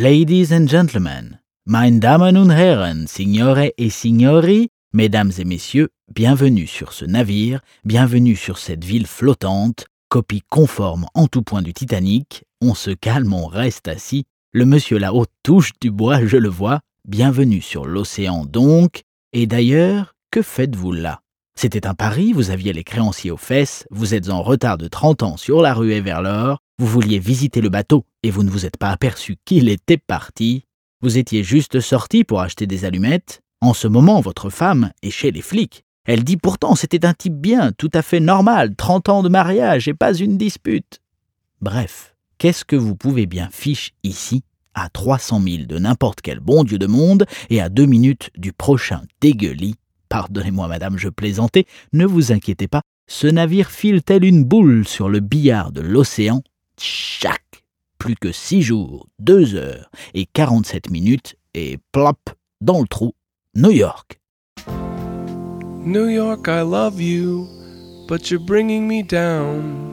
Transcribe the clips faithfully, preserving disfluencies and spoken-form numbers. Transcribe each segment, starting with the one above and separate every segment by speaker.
Speaker 1: Ladies and gentlemen, meine Damen und Herren, Signore et Signori, mesdames et messieurs, bienvenue sur ce navire, bienvenue sur cette ville flottante, copie conforme en tout point du Titanic, on se calme, on reste assis, le monsieur là-haut touche du bois, je le vois, bienvenue sur l'océan donc, et d'ailleurs, que faites-vous là ? C'était un pari, vous aviez les créanciers aux fesses, vous êtes en retard de trente ans sur la ruée vers l'or, vous vouliez visiter le bateau et vous ne vous êtes pas aperçu qu'il était parti, vous étiez juste sorti pour acheter des allumettes, en ce moment votre femme est chez les flics, elle dit pourtant c'était un type bien, tout à fait normal, trente ans de mariage et pas une dispute. Bref, qu'est-ce que vous pouvez bien fiche ici, à trois cent mille de n'importe quel bon Dieu de monde et à deux minutes du prochain dégueulis? Pardonnez-moi madame, je plaisantais, ne vous inquiétez pas, ce navire file tel une boule sur le billard de l'océan, tchac, plus que six jours, deux heures et quarante-sept minutes et plop, dans le trou, New York.
Speaker 2: New York, I love you, but you're bringing me down.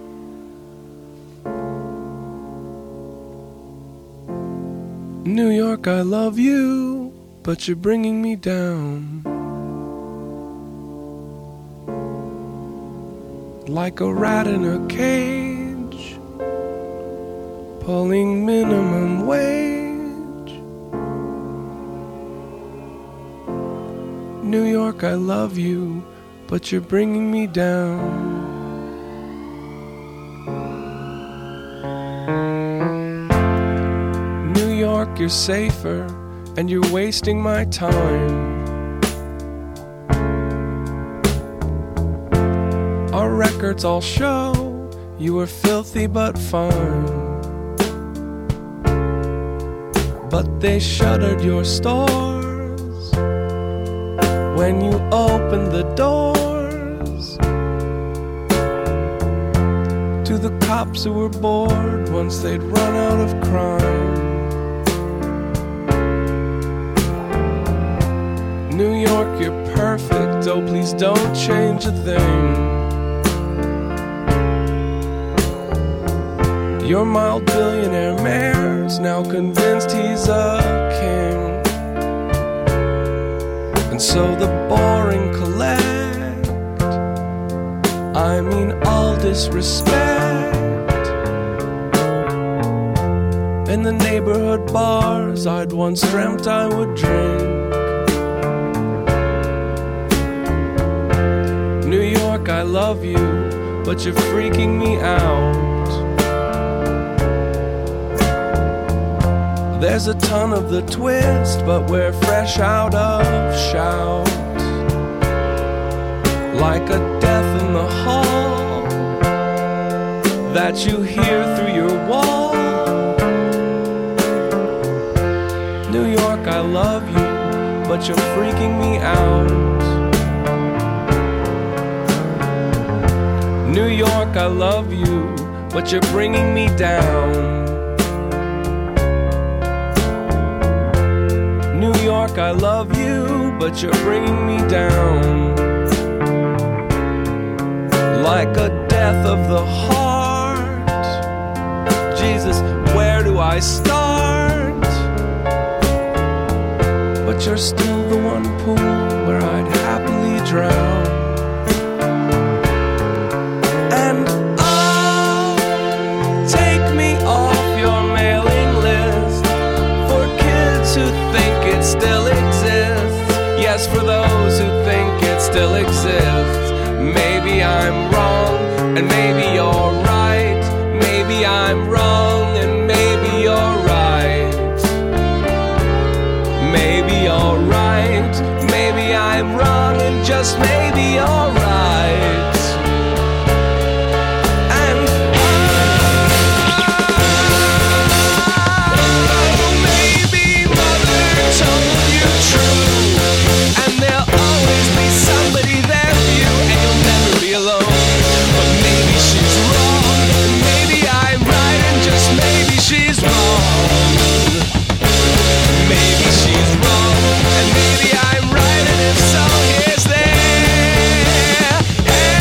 Speaker 2: New York, I love you, but you're bringing me down. Like a rat in a cage, pulling minimum wage. New York, I love you, but you're bringing me down. New York, you're safer, and you're wasting my time. Our records all show you were filthy but fine. But they shuttered your stores when you opened the doors to the cops who were bored once they'd run out of crime. New York, you're perfect, oh please don't change a thing. Your mild billionaire mayor's now convinced he's a king. And so the boring collect, I mean all disrespect. In the neighborhood bars I'd once dreamt I would drink. New York, I love you, but you're freaking me out. There's a ton of the twist, but we're fresh out of shout. Like a death in the hall that you hear through your wall. New York, I love you, but you're freaking me out. New York, I love you, but you're bringing me down. New York, I love you, but you're bringing me down. Like a death of the heart. Jesus, where do I start? But you're still the one pool where I'd happily drown. And oh, take me off your mailing list for kids who think it still exists. Yes, for those who think it still exists. Maybe I'm wrong, and maybe you're right. Maybe I'm wrong, and maybe you're right. Maybe you're right. Maybe I'm wrong, and just maybe you're right. She's wrong. Maybe she's wrong, and maybe I'm right, and if so, here's there.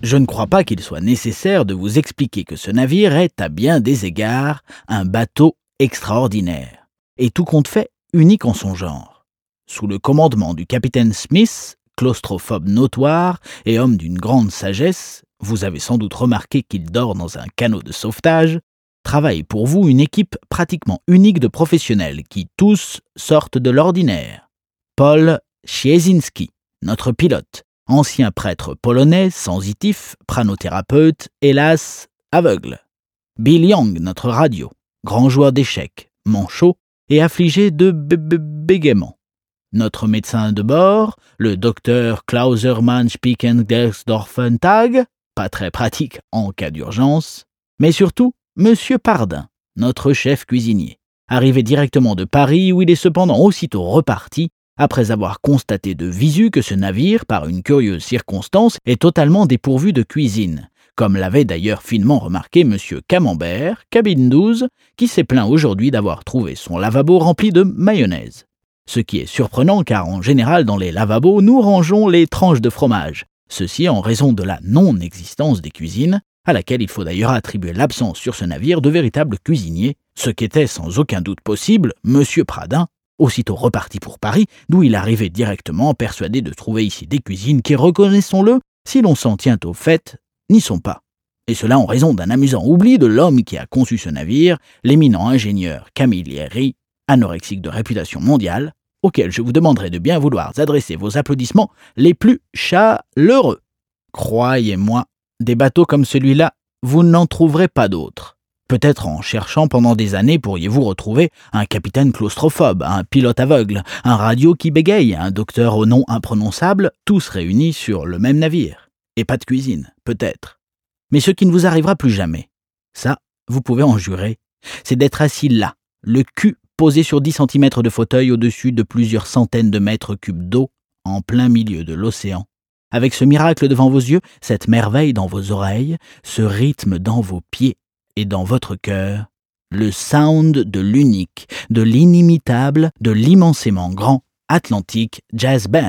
Speaker 1: Je ne crois pas qu'il soit nécessaire de vous expliquer que ce navire est, à bien des égards, un bateau extraordinaire, et tout compte fait unique en son genre. Sous le commandement du capitaine Smith, claustrophobe notoire et homme d'une grande sagesse, vous avez sans doute remarqué qu'il dort dans un canot de sauvetage, travaille pour vous une équipe pratiquement unique de professionnels qui tous sortent de l'ordinaire. Paul Siesinski, notre pilote, ancien prêtre polonais, sensitif, pranothérapeute, hélas, aveugle. Bill Young, notre radio, grand joueur d'échecs, manchot et affligé de b- b- bégaiement. Notre médecin de bord, le docteur Klausermann Spieken-Gersdorfen-Tag, pas très pratique en cas d'urgence, mais surtout Monsieur Pardin, notre chef cuisinier, arrivé directement de Paris où il est cependant aussitôt reparti après avoir constaté de visu que ce navire, par une curieuse circonstance, est totalement dépourvu de cuisine, comme l'avait d'ailleurs finement remarqué M. Camembert, cabine douze, qui s'est plaint aujourd'hui d'avoir trouvé son lavabo rempli de mayonnaise. Ce qui est surprenant car en général dans les lavabos, nous rangeons les tranches de fromage, ceci en raison de la non-existence des cuisines, à laquelle il faut d'ailleurs attribuer l'absence sur ce navire de véritables cuisiniers, ce qu'était sans aucun doute possible M. Pradin, aussitôt reparti pour Paris, d'où il arrivait directement persuadé de trouver ici des cuisines qui, reconnaissons-le, si l'on s'en tient au fait, n'y sont pas. Et cela en raison d'un amusant oubli de l'homme qui a conçu ce navire, l'éminent ingénieur Camilleri, anorexique de réputation mondiale, auquel je vous demanderai de bien vouloir adresser vos applaudissements les plus chaleureux. Croyez-moi, des bateaux comme celui-là, vous n'en trouverez pas d'autres. Peut-être en cherchant pendant des années pourriez-vous retrouver un capitaine claustrophobe, un pilote aveugle, un radio qui bégaye, un docteur au nom imprononçable, tous réunis sur le même navire. Et pas de cuisine, peut-être. Mais ce qui ne vous arrivera plus jamais, ça, vous pouvez en jurer, c'est d'être assis là, le cul posé sur dix centimètres de fauteuil au-dessus de plusieurs centaines de mètres cubes d'eau, en plein milieu de l'océan. Avec ce miracle devant vos yeux, cette merveille dans vos oreilles, ce rythme dans vos pieds, et dans votre cœur, le sound de l'unique, de l'inimitable, de l'immensément grand Atlantic Jazz Band.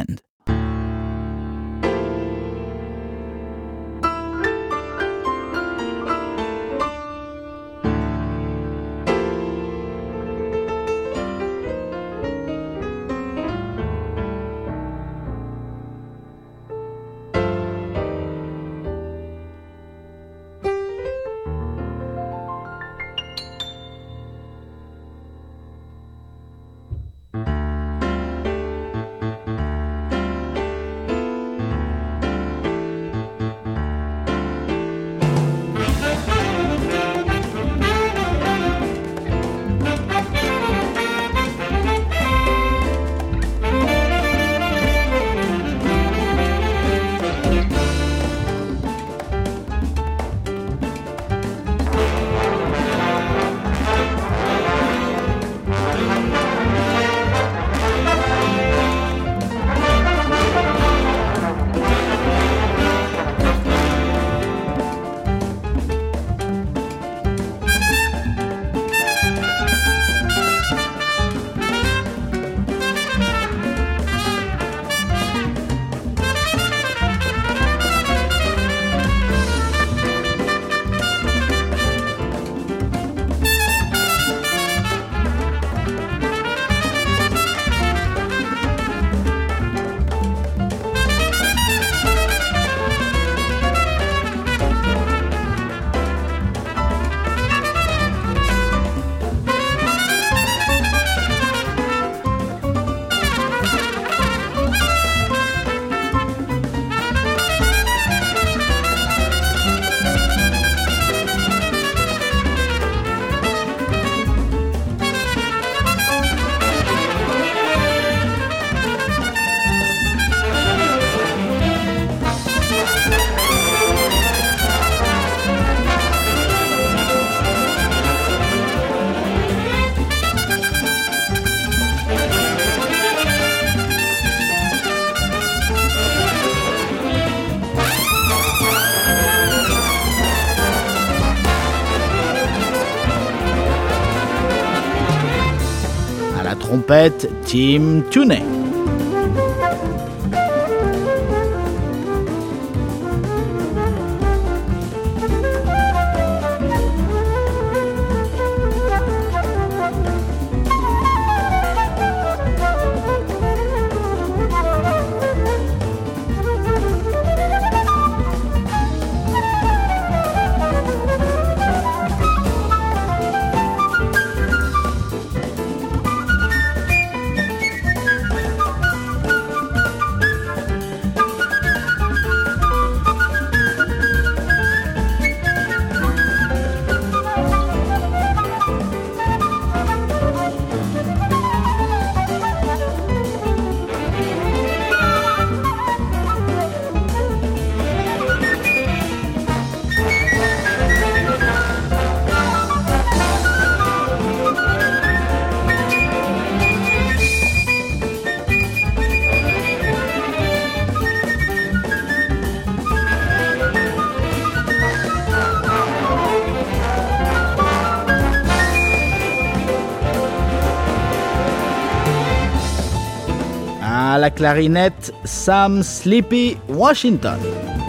Speaker 1: Trompette, Tim Tooney. À la clarinette, Sam Sleepy Washington.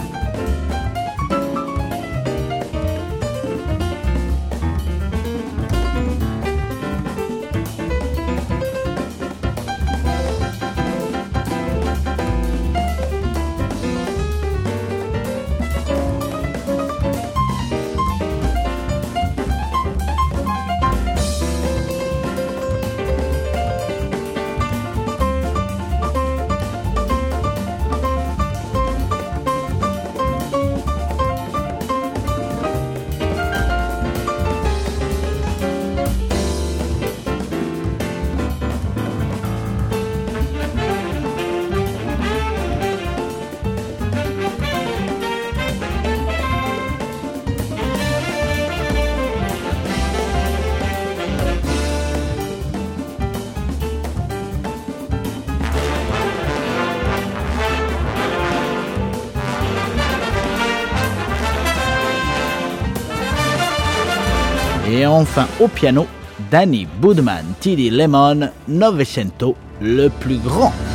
Speaker 1: Et enfin au piano, Danny Budman, Teddy Lemon, Novecento, le plus grand.